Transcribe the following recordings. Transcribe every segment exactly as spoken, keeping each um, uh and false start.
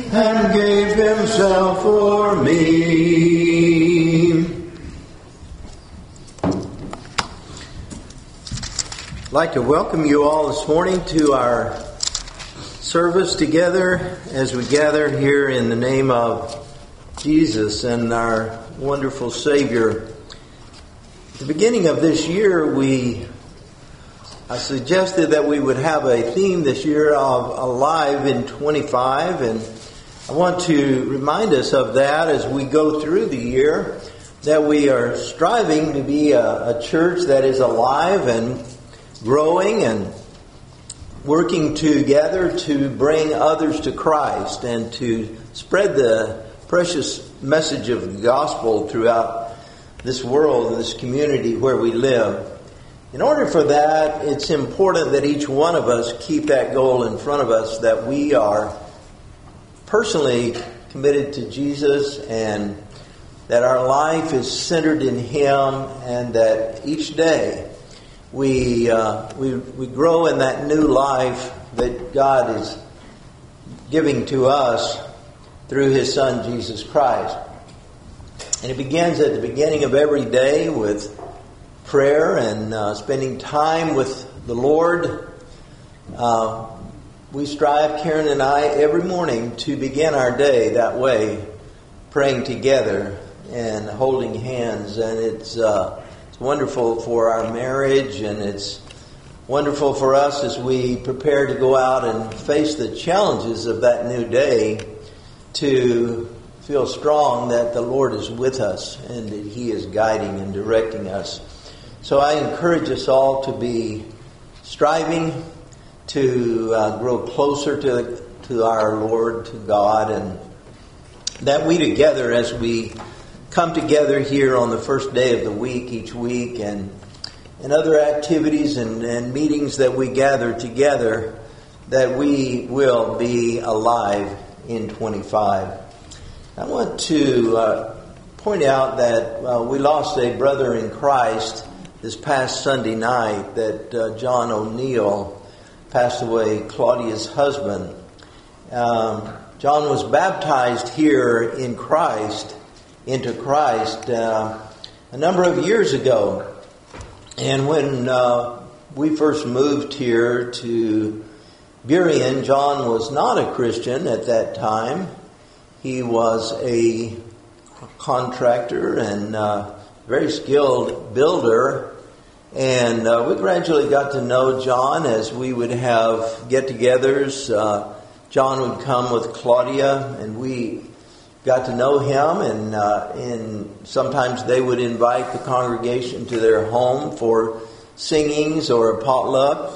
and gave himself for me. I'd like to welcome you all this morning to our service together as we gather here in the name of Jesus and our wonderful Savior. At the beginning of this year, we I suggested that we would have a theme this year of Alive in twenty-five, and I want to remind us of that as we go through the year, that we are striving to be a, a church that is alive and growing and working together to bring others to Christ and to spread the precious message of the gospel throughout this world, this community where we live. In order for that, it's important that each one of us keep that goal in front of us, that we are personally committed to Jesus and that our life is centered in Him, and that each day we uh, we we grow in that new life that God is giving to us through His Son, Jesus Christ. And it begins at the beginning of every day with prayer and uh, spending time with the Lord. Uh, we strive, Karen and I, every morning to begin our day that way, praying together and holding hands. And it's, uh, it's wonderful for our marriage, and it's wonderful for us as we prepare to go out and face the challenges of that new day, to feel strong that the Lord is with us and that He is guiding and directing us. So I encourage us all to be striving to uh, grow closer to to our Lord, to God, and that we together, as we come together here on the first day of the week, each week, and and other activities and, and meetings that we gather together, that we will be alive in twenty-five. I want to uh, point out that uh, we lost a brother in Christ this past Sunday night, that uh, John O'Neill passed away, Claudia's husband. Um, John was baptized here in Christ, into Christ, uh, a number of years ago. And when uh, we first moved here to Burien, John was not a Christian at that time. He was a contractor and uh, very skilled builder, and uh, we gradually got to know John as we would have get-togethers. Uh, John would come with Claudia, and we got to know him, and, uh, and sometimes they would invite the congregation to their home for singings or a potluck.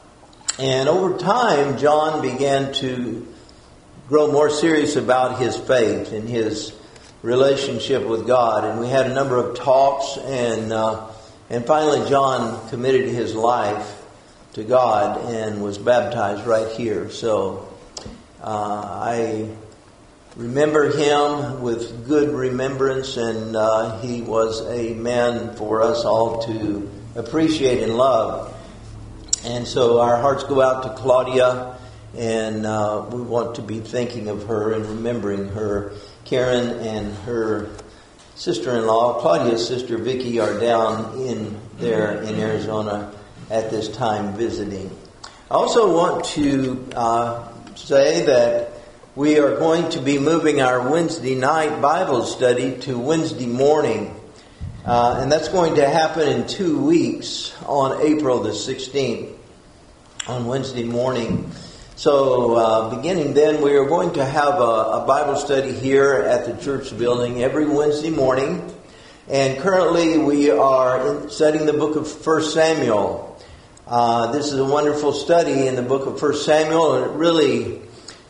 And over time, John began to grow more serious about his faith and his relationship with God, and we had a number of talks, and uh, and finally John committed his life to God and was baptized right here. So uh, I remember him with good remembrance, and uh, he was a man for us all to appreciate and love. And so our hearts go out to Claudia, and uh, we want to be thinking of her and remembering her. Karen and her sister-in-law, Claudia's sister Vicky, are down in there in Arizona at this time visiting. I also want to uh, say that we are going to be moving our Wednesday night Bible study to Wednesday morning. Uh, and that's going to happen in two weeks on April the sixteenth, on Wednesday morning. So uh, beginning then, we are going to have a, a Bible study here at the church building every Wednesday morning. And currently we are in, studying the book of First Samuel. Uh, this is a wonderful study in the book of First Samuel, and it really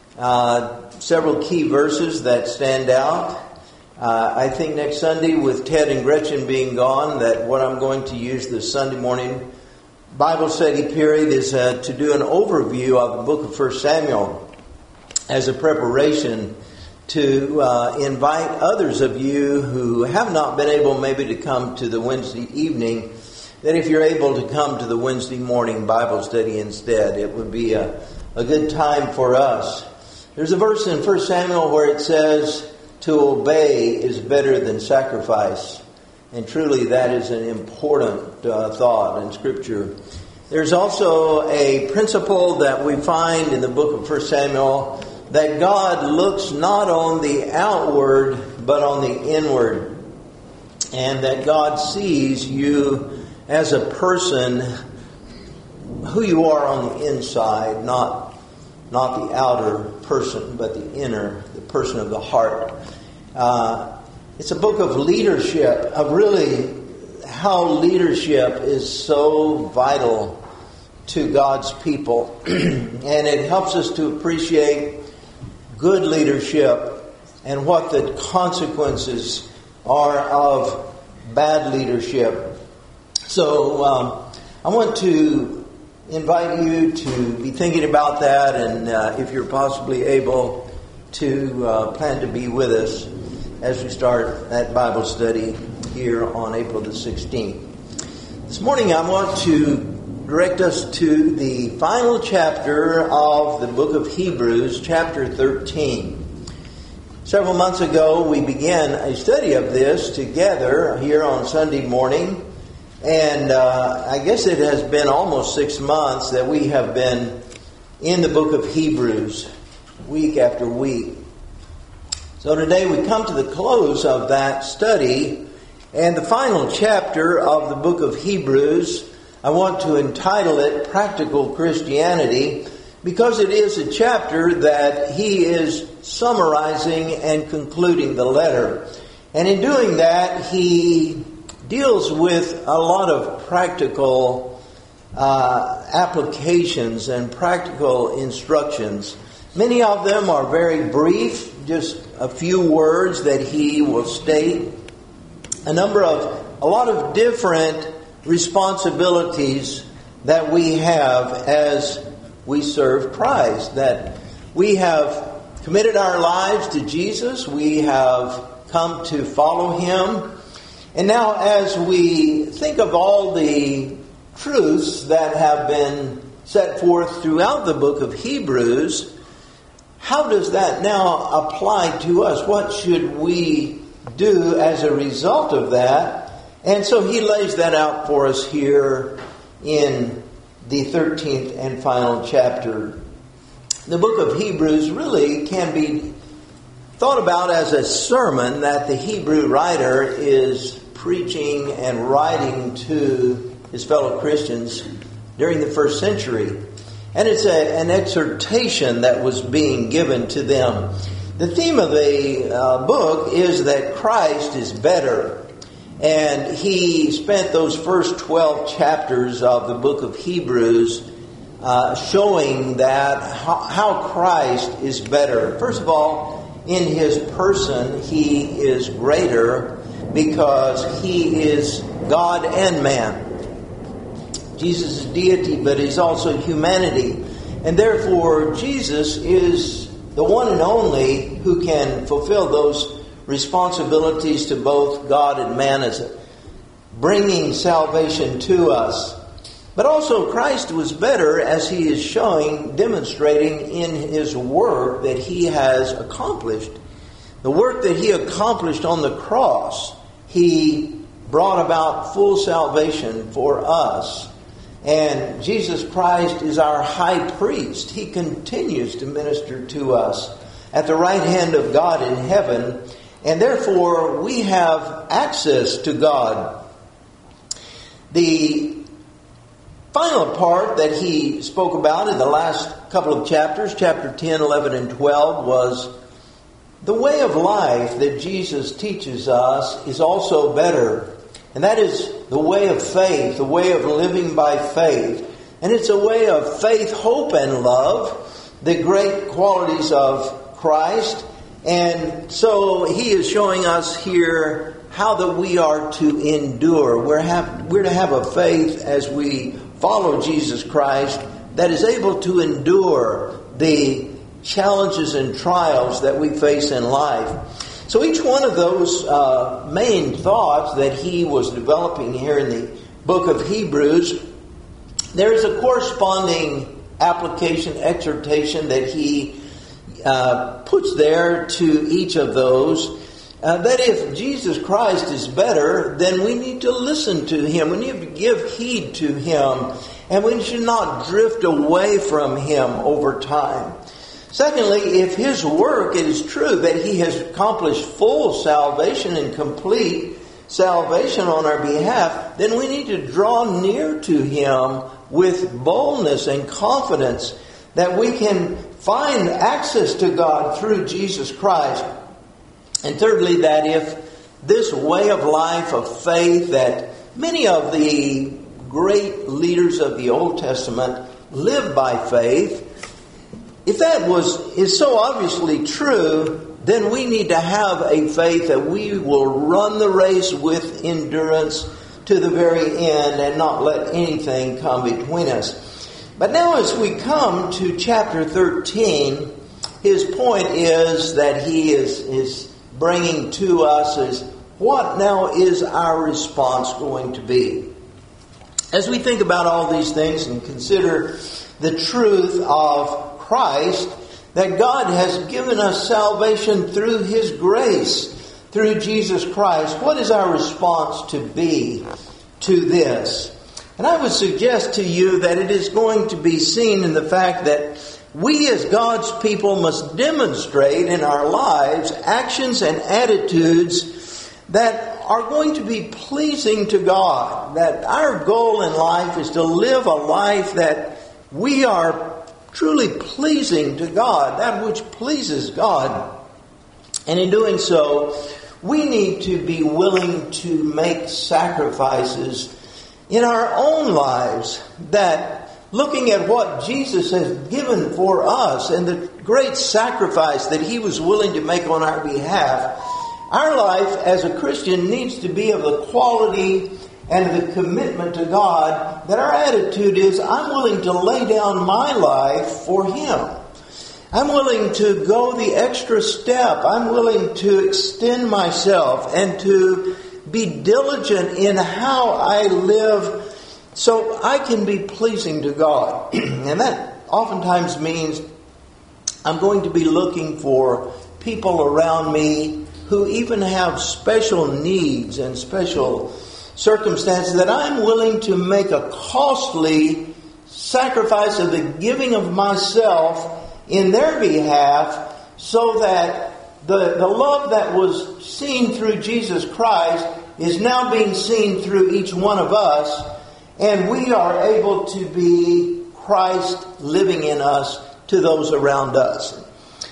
uh, several key verses that stand out. Uh, I think next Sunday, with Ted and Gretchen being gone, that what I'm going to use this Sunday morning Bible study period is uh, to do an overview of the book of First Samuel as a preparation to uh, invite others of you who have not been able maybe to come to the Wednesday evening, that if you're able to come to the Wednesday morning Bible study instead, it would be a, a good time for us There's a verse in First Samuel where it says, to obey is better than sacrifice. And truly that is an important uh, thought in Scripture. There's also a principle that we find in the book of First Samuel, that God looks not on the outward, but on the inward. And that God sees you as a person, who you are on the inside, not, not the outer person, but the inner, the person of the heart. Uh, it's a book of leadership, of really how leadership is so vital to God's people. And it helps us to appreciate good leadership and what the consequences are of bad leadership. So um, I want to invite you to be thinking about that, and uh, if you're possibly able to uh, plan to be with us as we start that Bible study here on April the sixteenth. This morning I want to direct us to the final chapter of the book of Hebrews, chapter thirteen. Several months ago we began a study of this together here on Sunday morning, and uh, I guess it has been almost six months that we have been in the book of Hebrews, week after week. So today we come to the close of that study, and the final chapter of the book of Hebrews, I want to entitle it Practical Christianity, because it is a chapter that he is summarizing and concluding the letter. And in doing that, he deals with a lot of practical uh, applications and practical instructions. Many of them are very brief, just a few words that he will state. A number of, a lot of different responsibilities that we have as we serve Christ. That we have committed our lives to Jesus. We have come to follow Him. And now as we think of all the truths that have been set forth throughout the book of Hebrews, how does that now apply to us? What should we do as a result of that? And so he lays that out for us here in the thirteenth and final chapter. The book of Hebrews really can be thought about as a sermon that the Hebrew writer is preaching and writing to his fellow Christians during the first century. And it's a, an exhortation that was being given to them. The theme of the uh, book is that Christ is better. And he spent those first twelve chapters of the book of Hebrews uh, showing that how, how Christ is better. First of all, in his person, he is greater because he is God and man. Jesus is deity, but he's also humanity. And therefore, Jesus is the one and only who can fulfill those responsibilities to both God and man as bringing salvation to us. But also Christ was better as he is showing, demonstrating in his work that he has accomplished. The work that he accomplished on the cross, he brought about full salvation for us. And Jesus Christ is our high priest. He continues to minister to us at the right hand of God in heaven. And therefore, we have access to God. The final part that he spoke about in the last couple of chapters, chapter ten, eleven, and twelve, was the way of life that Jesus teaches us is also better. And that is the way of faith, the way of living by faith. And it's a way of faith, hope, and love, the great qualities of Christ. And so he is showing us here how that we are to endure. We're, have, we're to have a faith as we follow Jesus Christ that is able to endure the challenges and trials that we face in life. So each one of those uh, main thoughts that he was developing here in the book of Hebrews, there is a corresponding application, exhortation that he uh, puts there to each of those uh, that if Jesus Christ is better, then we need to listen to Him. We need to give heed to Him. And we should not drift away from Him over time. Secondly, if His work is true, that He has accomplished full salvation and complete salvation on our behalf, then we need to draw near to Him with boldness and confidence that we can find access to God through Jesus Christ. And thirdly, that if this way of life of faith that many of the great leaders of the Old Testament lived by faith, if that was is so obviously true, then we need to have a faith that we will run the race with endurance to the very end and not let anything come between us. But now as we come to chapter thirteen, his point is that he is, is bringing to us is what now is our response going to be? As we think about all these things and consider the truth of Christ, that God has given us salvation through His grace, through Jesus Christ, what is our response to be to this? And I would suggest to you that it is going to be seen in the fact that we as God's people must demonstrate in our lives actions and attitudes that are going to be pleasing to God. That our goal in life is to live a life that we are truly pleasing to God, that which pleases God. And in doing so, we need to be willing to make sacrifices in our own lives, that looking at what Jesus has given for us and the great sacrifice that He was willing to make on our behalf, our life as a Christian needs to be of the quality and the commitment to God that our attitude is, I'm willing to lay down my life for Him. I'm willing to go the extra step. I'm willing to extend myself and to be diligent in how I live so I can be pleasing to God. And that oftentimes means I'm going to be looking for people around me who even have special needs and special circumstances that I'm willing to make a costly sacrifice of the giving of myself in their behalf, so that the, the love that was seen through Jesus Christ is now being seen through each one of us, and we are able to be Christ living in us to those around us.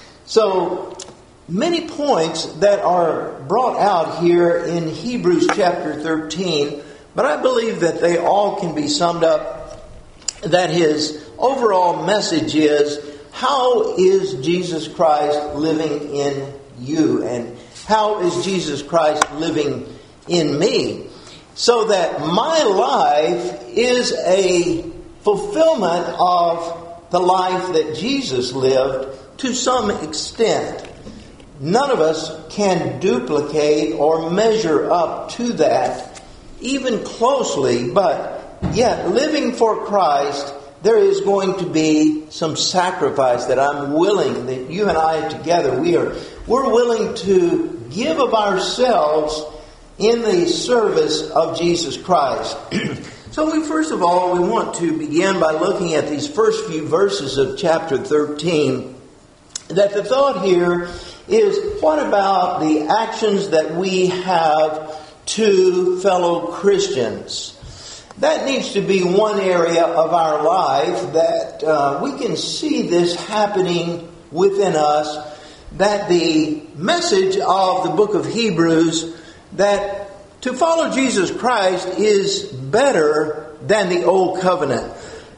So, many points that are brought out here in Hebrews chapter thirteen, but I believe that they all can be summed up, that his overall message is, how is Jesus Christ living in you? And how is Jesus Christ living in me? So that my life is a fulfillment of the life that Jesus lived to some extent. None of us can duplicate or measure up to that, even closely, but yet living for Christ, there is going to be some sacrifice that I'm willing, that you and I together, we are, we're willing to give of ourselves in the service of Jesus Christ. So we first of all, we want to begin by looking at these first few verses of chapter thirteen, that the thought here is, what about the actions that we have to fellow Christians? That needs to be one area of our life that uh, we can see this happening within us, that the message of the book of Hebrews, that to follow Jesus Christ is better than the old covenant.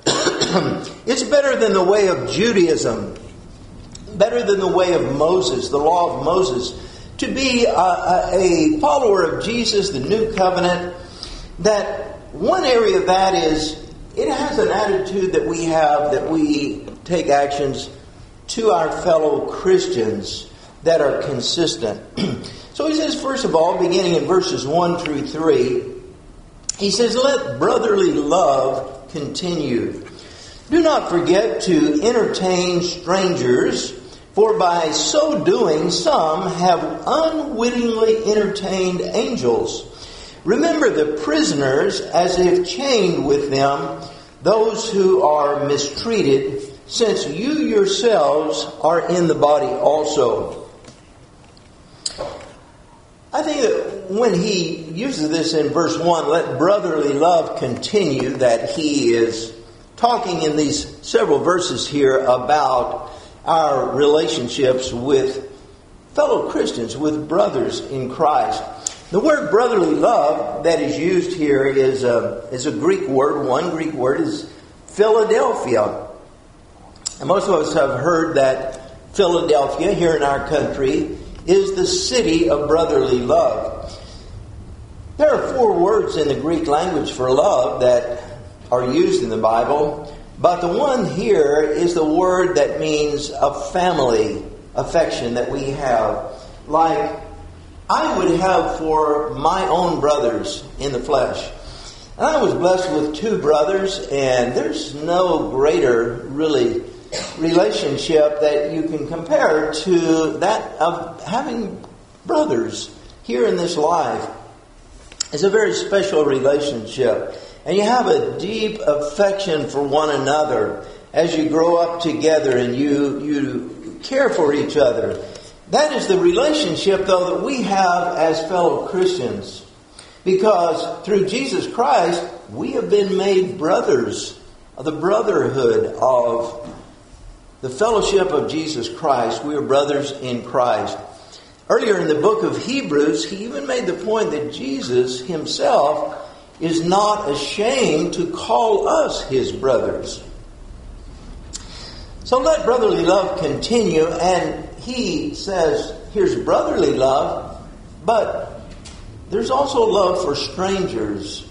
It's better than the way of Judaism, better than the way of Moses, the law of Moses. To be a, a follower of Jesus, the new covenant, that one area of that is, it has an attitude that we have, that we take actions to our fellow Christians that are consistent. So he says, first of all, beginning in verses one through three, he says, let brotherly love continue. Do not forget to entertain strangers, For by so doing, some have unwittingly entertained angels. Remember the prisoners as if chained with them, those who are mistreated, since you yourselves are in the body also. I think that when he uses this in verse one, let brotherly love continue, that he is talking in these several verses here about our relationships with fellow Christians, with brothers in Christ. The word brotherly love that is used here is a, is a Greek word. One Greek word is Philadelphia. And most of us have heard that Philadelphia, here in our country, is the city of brotherly love. There are four words in the Greek language for love that are used in the Bible. But the one here is the word that means a family affection that we have. Like I would have for my own brothers in the flesh. And I was blessed with two brothers, and there's no greater, really, relationship that you can compare to that of having brothers here in this life. It's a very special relationship. And you have a deep affection for one another as you grow up together and you, you care for each other. That is the relationship, though, that we have as fellow Christians. Because through Jesus Christ, we have been made brothers of the brotherhood of the fellowship of Jesus Christ. We are brothers in Christ. Earlier in the book of Hebrews, he even made the point that Jesus himself is not ashamed to call us his brothers. So let brotherly love continue, and he says, here's brotherly love, but there's also love for strangers.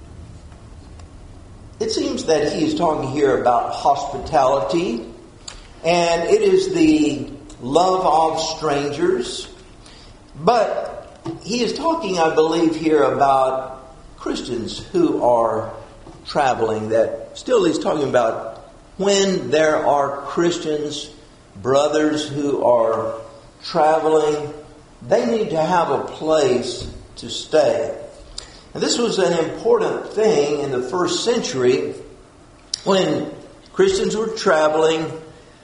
It seems that he is talking here about hospitality, and it is the love of strangers. But he is talking, I believe, here about Christians who are traveling. That still he's talking about when there are Christians, brothers who are traveling, they need to have a place to stay. And this was an important thing in the first century when Christians were traveling,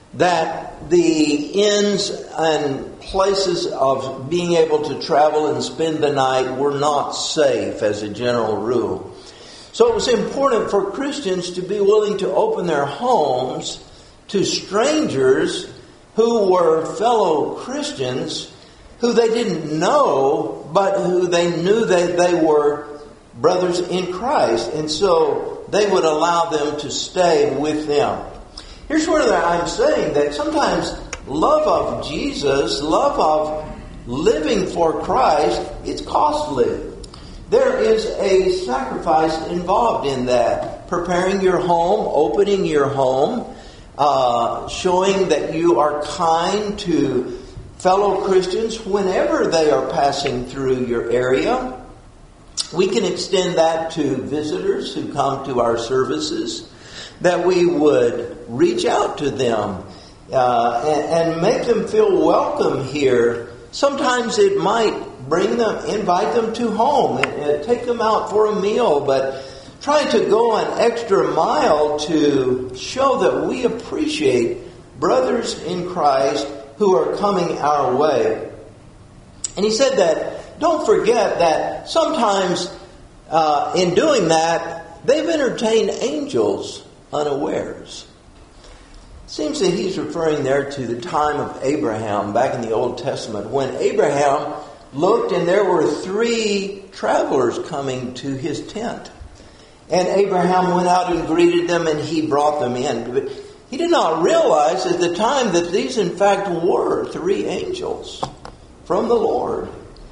that the inns and places of being able to travel and spend the night were not safe as a general rule. So it was important for Christians to be willing to open their homes to strangers who were fellow Christians, who they didn't know, but who they knew that they were brothers in Christ. And so they would allow them to stay with them. Here's where I'm saying that sometimes love of Jesus, love of living for Christ, it's costly. There is a sacrifice involved in that. Preparing your home, opening your home, uh, showing that you are kind to fellow Christians whenever they are passing through your area. We can extend that to visitors who come to our services, that we would reach out to them uh, and, and make them feel welcome here. Sometimes it might bring them, invite them to home, and, and take them out for a meal, but try to go an extra mile to show that we appreciate brothers in Christ who are coming our way. And he said that, don't forget that sometimes uh, in doing that, they've entertained angels unawares. It seems that he's referring there to the time of Abraham back in the Old Testament, when Abraham looked and there were three travelers coming to his tent. And Abraham went out and greeted them and he brought them in. But he did not realize at the time that these in fact were three angels from the Lord.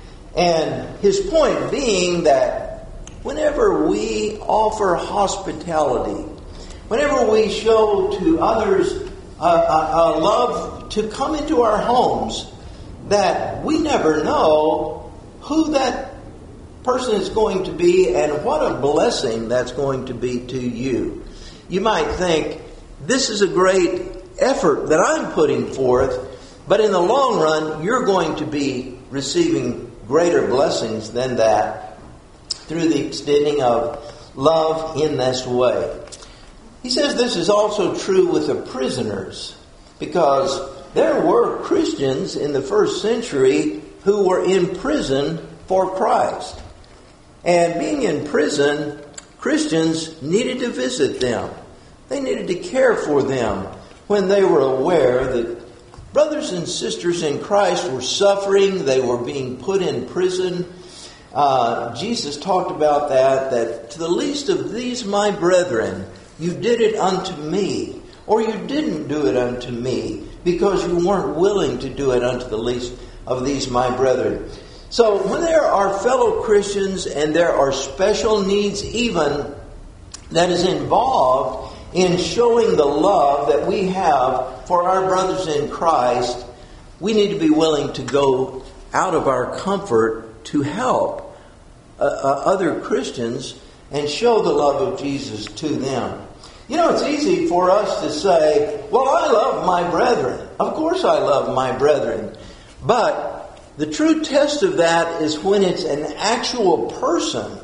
And his point being that whenever we offer hospitality, whenever we show to others a, a, a love to come into our homes, that we never know who that person is going to be and what a blessing that's going to be to you. You might think, this is a great effort that I'm putting forth But in the long run, you're going to be receiving greater blessings than that through the extending of love in this way. He says this is also true with the prisoners, because there were Christians in the first century who were in prison for Christ. And being in prison, Christians needed to visit them. They needed to care for them when they were aware that brothers and sisters in Christ were suffering. They were being put in prison. Uh, Jesus talked about that, that to the least of these my brethren, you did it unto me, or you didn't do it unto me, because you weren't willing to do it unto the least of these my brethren. So when there are fellow Christians and there are special needs even that is involved in showing the love that we have for our brothers in Christ, we need to be willing to go out of our comfort to help uh, uh, other Christians and show the love of Jesus to them. You know, it's easy for us to say, well, I love my brethren. Of course I love my brethren. But the true test of that is when it's an actual person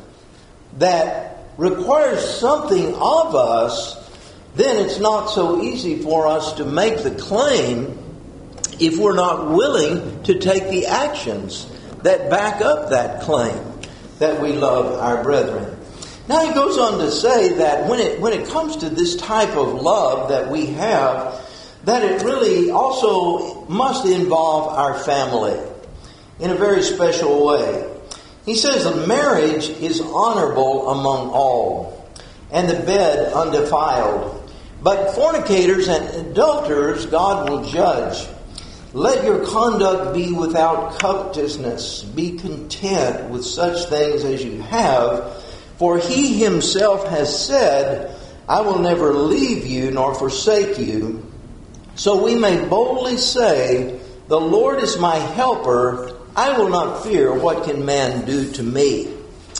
that requires something of us, then it's not so easy for us to make the claim if we're not willing to take the actions that back up that claim that we love our brethren. Now he goes on to say that when it when it comes to this type of love that we have, that it really also must involve our family in a very special way. He says the marriage is honorable among all, and the bed undefiled. But fornicators and adulterers God will judge. Let your conduct be without covetousness. Be content with such things as you have. For he himself has said, I will never leave you nor forsake you. So we may boldly say, the Lord is my helper. I will not fear. What can man do to me?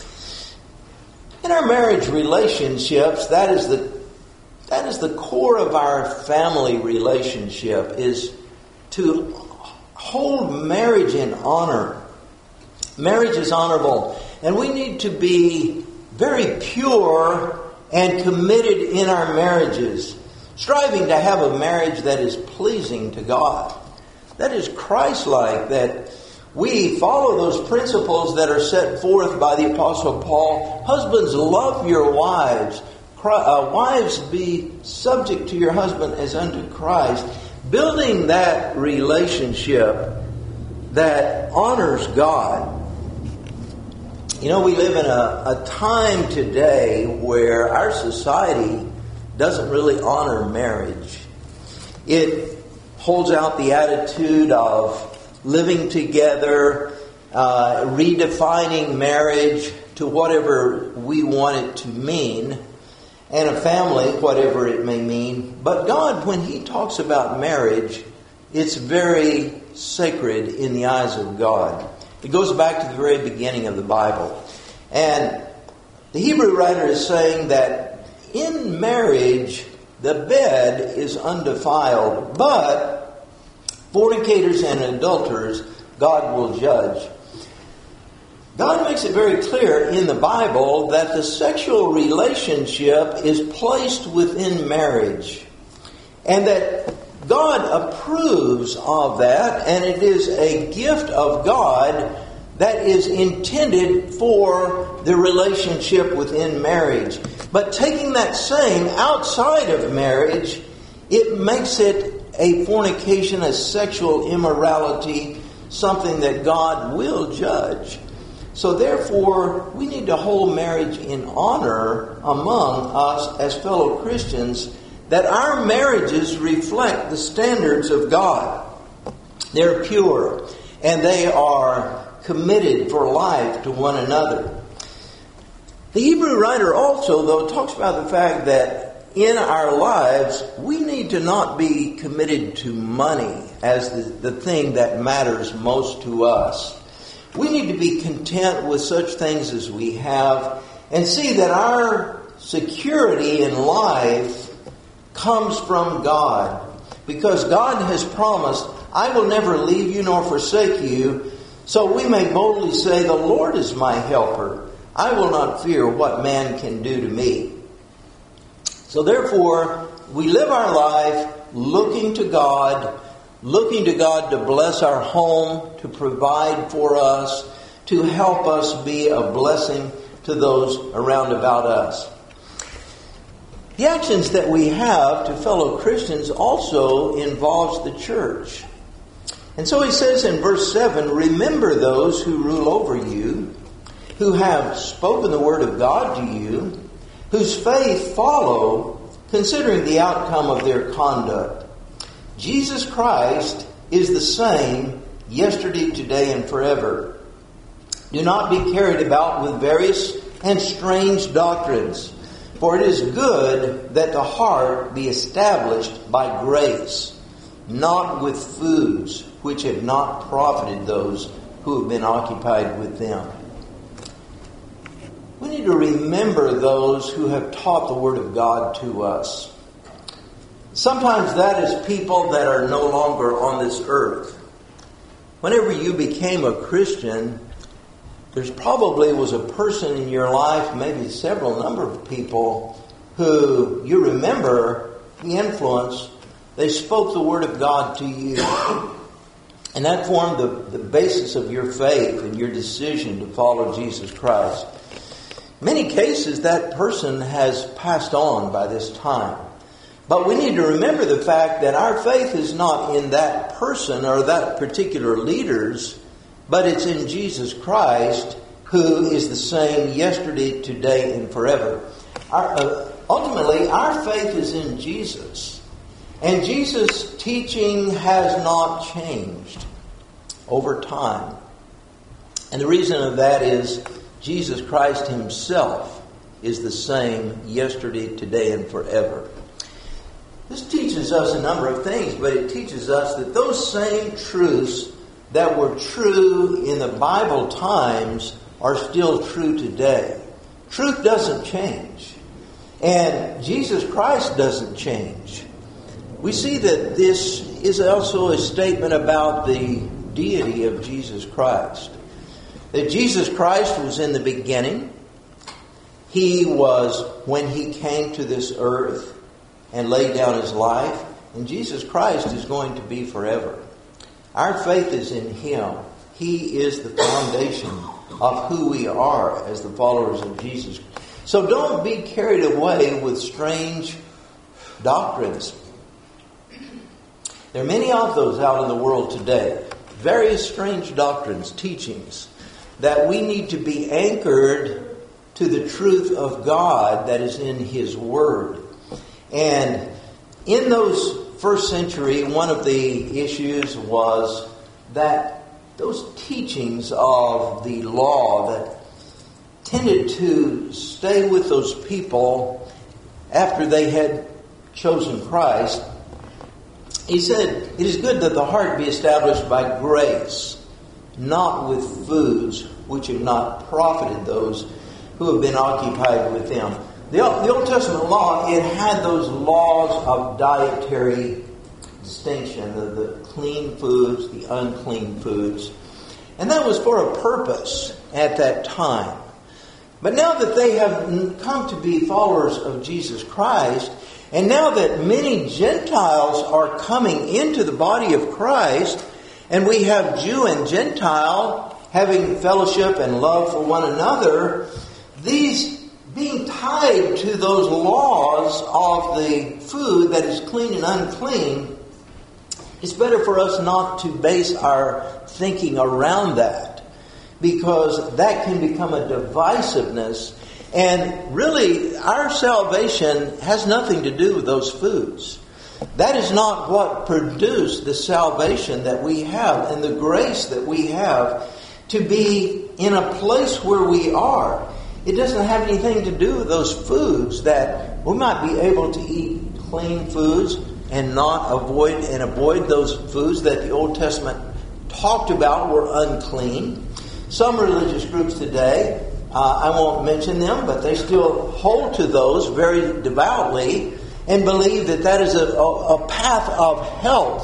In our marriage relationships, that is the that is the core of our family relationship, is to hold marriage in honor. Marriage is honorable, and we need to be very pure and committed in our marriages, striving to have a marriage that is pleasing to God, that is Christ-like, that we follow those principles that are set forth by the Apostle Paul. Husbands, love your wives. Uh, wives, be subject to your husband as unto Christ. Building that relationship that honors God. You know, we live in a, a time today where our society doesn't really honor marriage. It holds out the attitude of living together, uh, redefining marriage to whatever we want it to mean, and a family, whatever it may mean. But God, when He talks about marriage, it's very sacred in the eyes of God. It goes back to the very beginning of the Bible. And the Hebrew writer is saying that in marriage, the bed is undefiled, but fornicators and adulterers, God will judge. God makes it very clear in the Bible that the sexual relationship is placed within marriage, and that God approves of that, and it is a gift of God that is intended for the relationship within marriage. But taking that same outside of marriage, it makes it a fornication, a sexual immorality, something that God will judge. So therefore, we need to hold marriage in honor among us as fellow Christians, that our marriages reflect the standards of God. They're pure, and they are committed for life to one another. The Hebrew writer also, though, talks about the fact that in our lives, we need to not be committed to money as the, the thing that matters most to us. We need to be content with such things as we have and see that our security in life comes from God, because God has promised I will never leave you nor forsake you. So we may boldly say, the Lord is my helper. I will not fear what man can do to me. So therefore, we live our life looking to God, looking to God to bless our home, to provide for us, to help us be a blessing to those around about us. The actions that we have to fellow Christians also involves the church. And so he says in verse seven, remember those who rule over you, who have spoken the word of God to you, whose faith follow, considering the outcome of their conduct. Jesus Christ is the same yesterday, today, and forever. Do not be carried about with various and strange doctrines, for it is good that the heart be established by grace, not with foods which have not profited those who have been occupied with them. We need to remember those who have taught the Word of God to us. Sometimes that is people that are no longer on this earth. Whenever you became a Christian, there's probably was a person in your life, maybe several number of people, who you remember the influence. They spoke the Word of God to you. And that formed the, the basis of your faith and your decision to follow Jesus Christ. In many cases, that person has passed on by this time. But we need to remember the fact that our faith is not in that person or that particular leaders, but it's in Jesus Christ, who is the same yesterday, today, and forever. Our, uh, ultimately, our faith is in Jesus. And Jesus' teaching has not changed over time. And the reason of that is Jesus Christ himself is the same yesterday, today, and forever. This teaches us a number of things, but it teaches us that those same truths that were true in the Bible times are still true today. Truth doesn't change. And Jesus Christ doesn't change. We see that this is also a statement about the deity of Jesus Christ. That Jesus Christ was in the beginning. He was when he came to this earth and laid down his life. And Jesus Christ is going to be forever. Our faith is in him. He is the foundation of who we are as the followers of Jesus. So don't be carried away with strange doctrines. There are many of those out in the world today. Various strange doctrines, teachings, that we need to be anchored to the truth of God that is in his Word. And in those first century, one of the issues was that those teachings of the law that tended to stay with those people after they had chosen Christ. He said, it is good that the heart be established by grace, not with foods which have not profited those who have been occupied with them. The, the Old Testament law, it had those laws of dietary distinction, the, the clean foods, the unclean foods. And that was for a purpose at that time. But now that they have come to be followers of Jesus Christ, and now that many Gentiles are coming into the body of Christ, and we have Jew and Gentile having fellowship and love for one another, these being tied to those laws of the food that is clean and unclean, it's better for us not to base our thinking around that, because that can become a divisiveness. And really, our salvation has nothing to do with those foods. That is not what produced the salvation that we have and the grace that we have to be in a place where we are. It doesn't have anything to do with those foods that we might be able to eat clean foods and not avoid and avoid those foods that the Old Testament talked about were unclean. Some religious groups today, uh, I won't mention them, but they still hold to those very devoutly and believe that that is a, a, a path of health,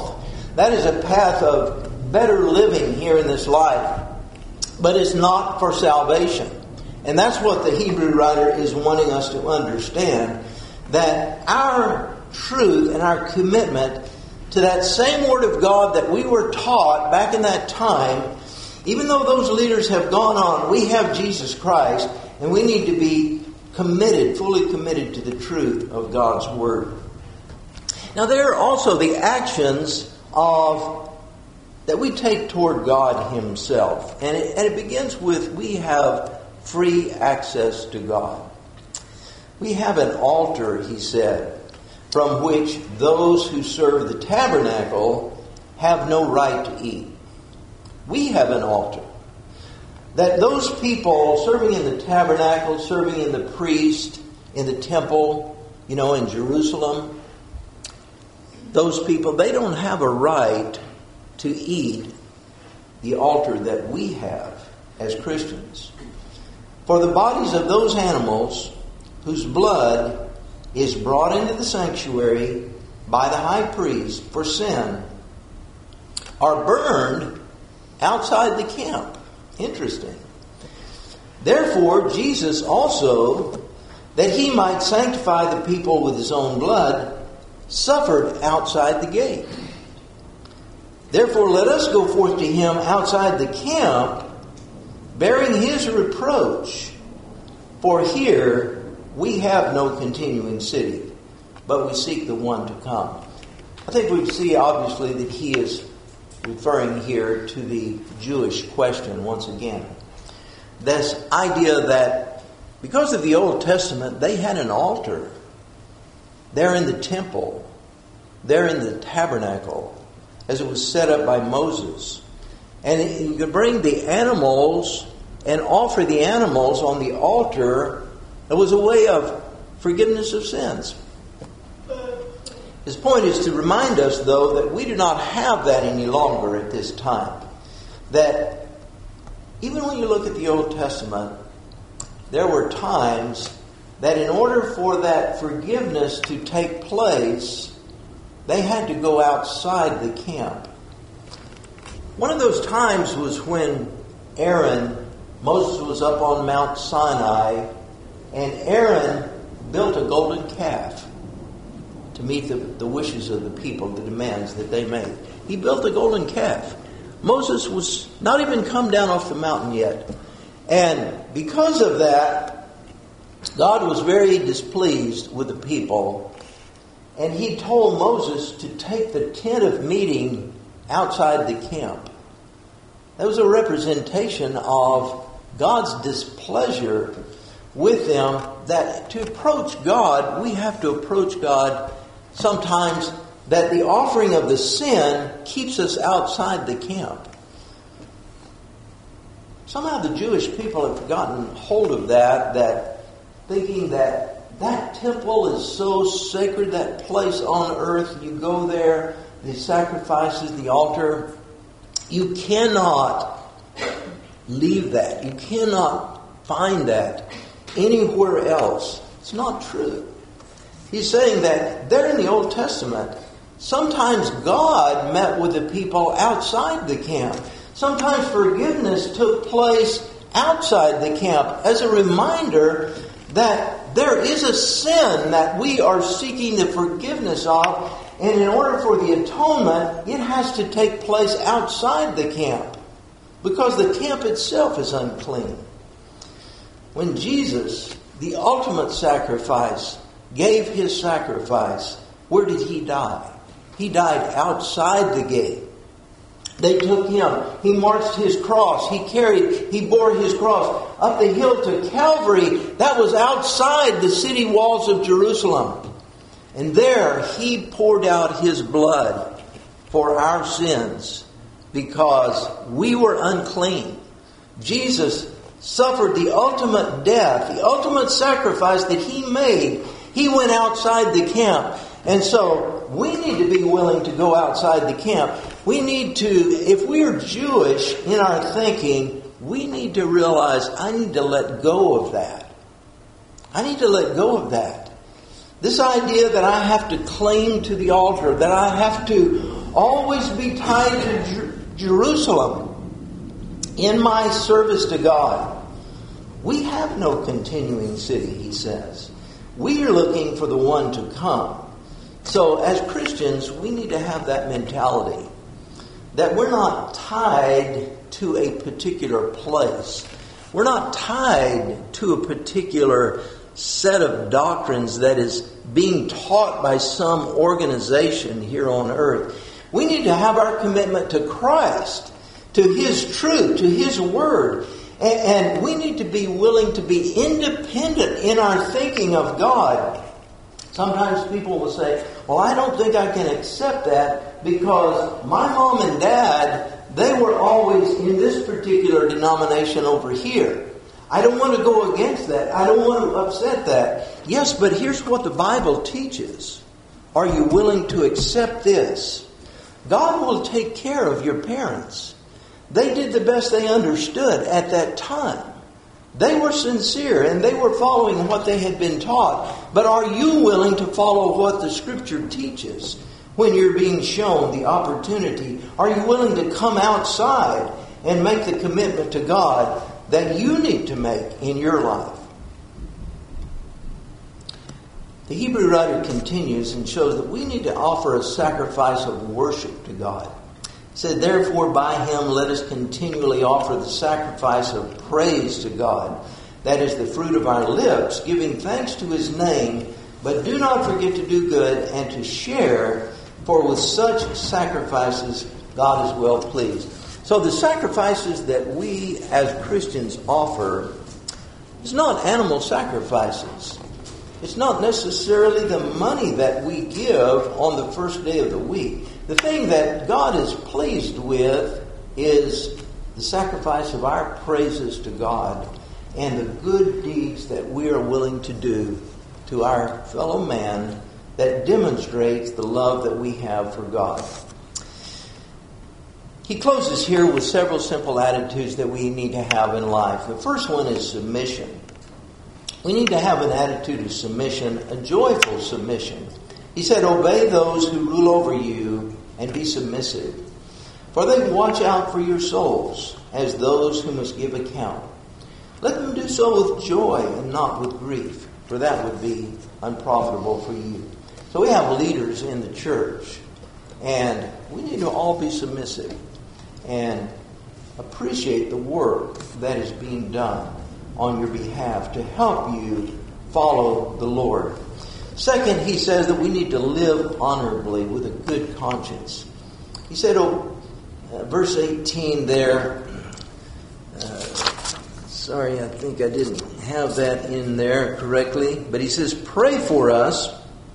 That is a path of better living here in this life. But it's not for salvation. And that's what the Hebrew writer is wanting us to understand. That our truth and our commitment to that same Word of God that we were taught back in that time, even though those leaders have gone on, we have Jesus Christ, and we need to be committed, fully committed to the truth of God's Word. Now there are also the actions of that we take toward God Himself. And it, and it begins with we have free access to God. We have an altar, he said, from which those who serve the tabernacle have no right to eat. We have an altar. That those people serving in the tabernacle, serving in the priest, in the temple, you know, in Jerusalem, those people, they don't have a right to eat the altar that we have as Christians. For the bodies of those animals whose blood is brought into the sanctuary by the high priest for sin are burned outside the camp. Interesting. Therefore, Jesus also, that he might sanctify the people with his own blood, suffered outside the gate. Therefore, let us go forth to him outside the camp, bearing his reproach. For here we have no continuing city, but we seek the one to come. I think we see, obviously, that he is referring here to the Jewish question once again. This idea that because of the Old Testament, they had an altar. They're in the temple. They're in the tabernacle, as it was set up by Moses. And you could bring the animals and offer the animals on the altar. It was a way of forgiveness of sins. His point is to remind us, though, that we do not have that any longer at this time. That even when you look at the Old Testament, there were times that in order for that forgiveness to take place, they had to go outside the camp. One of those times was when Aaron, Moses was up on Mount Sinai, and Aaron built a golden calf to meet the, the wishes of the people, the demands that they made. He built a golden calf. Moses was not even come down off the mountain yet. And because of that, God was very displeased with the people. And he told Moses to take the tent of meeting outside the camp. That was a representation of God's displeasure with them, that to approach God, we have to approach God sometimes that the offering of the sin keeps us outside the camp. Somehow the Jewish people have gotten hold of that, that thinking that that temple is so sacred, that place on earth, you go there, the sacrifices, the altar, you cannot leave that. You cannot find that anywhere else. It's not true. He's saying that there in the Old Testament, sometimes God met with the people outside the camp. Sometimes forgiveness took place outside the camp as a reminder that there is a sin that we are seeking the forgiveness of, and in order for the atonement, it has to take place outside the camp, because the camp itself is unclean. When Jesus, the ultimate sacrifice, gave his sacrifice, where did he die? He died outside the gate. They took him. He marched his cross. He carried, he bore his cross up the hill to Calvary. That was outside the city walls of Jerusalem. And there he poured out his blood for our sins because we were unclean. Jesus suffered the ultimate death, the ultimate sacrifice that he made. He went outside the camp. And so we need to be willing to go outside the camp. We need to, if we are Jewish in our thinking, we need to realize I need to let go of that. I need to let go of that. This idea that I have to cling to the altar, that I have to always be tied to Jer- Jerusalem in my service to God. We have no continuing city, he says. We are looking for the one to come. So as Christians, we need to have that mentality that we're not tied to a particular place. We're not tied to a particular set of doctrines that is being taught by some organization here on earth. We need to have our commitment to Christ, to His truth, to His Word. And we need to be willing to be independent in our thinking of God. Sometimes people will say, well, I don't think I can accept that because my mom and dad, they were always in this particular denomination over here. I don't want to go against that. I don't want to upset that. Yes, but here's what the Bible teaches. Are you willing to accept this? God will take care of your parents. They did the best they understood at that time. They were sincere and they were following what they had been taught. But are you willing to follow what the Scripture teaches when you're being shown the opportunity? Are you willing to come outside and make the commitment to God that you need to make in your life? The Hebrew writer continues and shows that we need to offer a sacrifice of worship to God. He said, therefore by Him let us continually offer the sacrifice of praise to God. That is the fruit of our lips, giving thanks to His name. But do not forget to do good and to share, for with such sacrifices God is well pleased. So the sacrifices that we as Christians offer is not animal sacrifices. It's not necessarily the money that we give on the first day of the week. The thing that God is pleased with is the sacrifice of our praises to God and the good deeds that we are willing to do to our fellow man that demonstrates the love that we have for God. He closes here with several simple attitudes that we need to have in life. The first one is submission. We need to have an attitude of submission, a joyful submission. He said, obey those who rule over you and be submissive. For they watch out for your souls as those who must give account. Let them do so with joy and not with grief, for that would be unprofitable for you. So we have leaders in the church, and we need to all be submissive and appreciate the work that is being done on your behalf to help you follow the Lord. Second, he says that we need to live honorably with a good conscience. He said, oh, uh, verse eighteen there, uh, sorry, I think I didn't have that in there correctly, but he says, pray for us,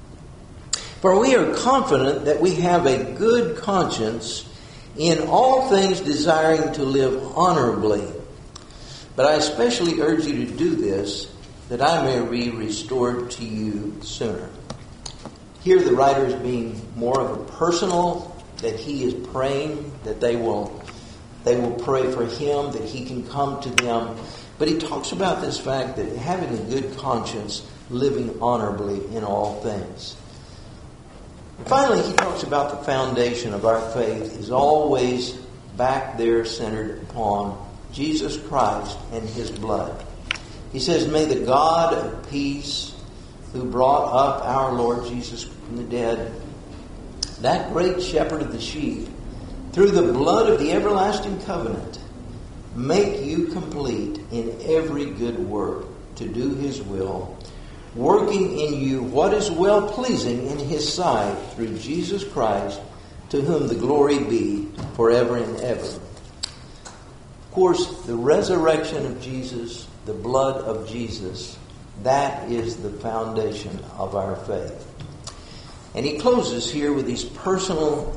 for we are confident that we have a good conscience in all things, desiring to live honorably. But I especially urge you to do this, that I may be restored to you sooner. Here the writer is being more of a personal, that he is praying, that they will they will pray for him, that he can come to them. But he talks about this fact that having a good conscience, living honorably in all things. And finally, he talks about the foundation of our faith is always back there centered upon Jesus Christ and His blood. He says, may the God of peace, who brought up our Lord Jesus from the dead, that great shepherd of the sheep, through the blood of the everlasting covenant, make you complete in every good work to do His will, working in you what is well-pleasing in His sight through Jesus Christ, to whom the glory be forever and ever. Of course, the resurrection of Jesus, the blood of Jesus, that is the foundation of our faith. And he closes here with these personal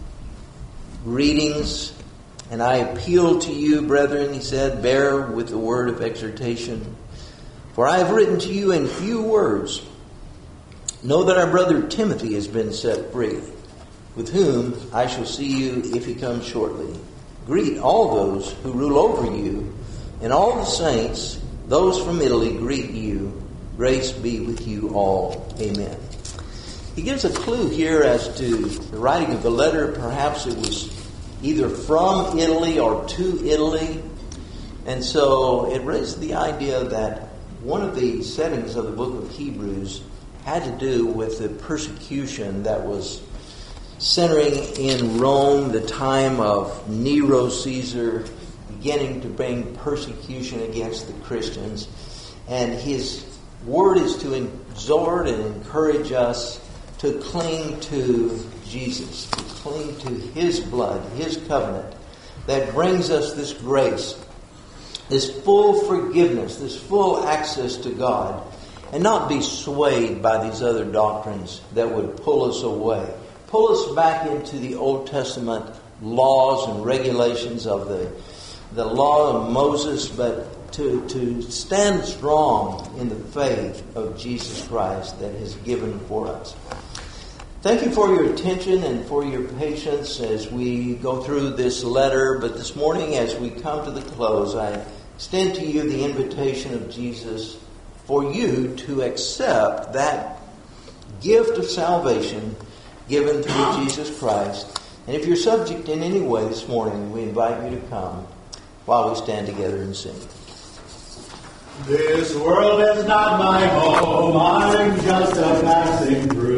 greetings. And I appeal to you, brethren, he said, bear with the word of exhortation. For I have written to you in few words. Know that our brother Timothy has been set free, with whom I shall see you if he comes shortly. Greet all those who rule over you, and all the saints. Those from Italy greet you. Grace be with you all. Amen. he gives a clue here as to the writing of the letter. Perhaps it was either from Italy or to Italy. And so it raises the idea that one of the settings of the book of Hebrews had to do with the persecution that was centering in Rome, the time of Nero Caesar, beginning to bring persecution against the Christians. And his word is to exhort and encourage us to cling to Jesus, to cling to His blood, His covenant, that brings us this grace, this full forgiveness, this full access to God, and not be swayed by these other doctrines that would pull us away, pull us back into the Old Testament laws and regulations of the, the law of Moses, but to, to stand strong in the faith of Jesus Christ that is given for us. Thank you for your attention and for your patience as we go through this letter. But this morning, as we come to the close, I extend to you the invitation of Jesus for you to accept that gift of salvation given through Jesus Christ. And if you're subject in any way this morning, we invite you to come while we stand together and sing. This world is not my home, I'm just a passing through.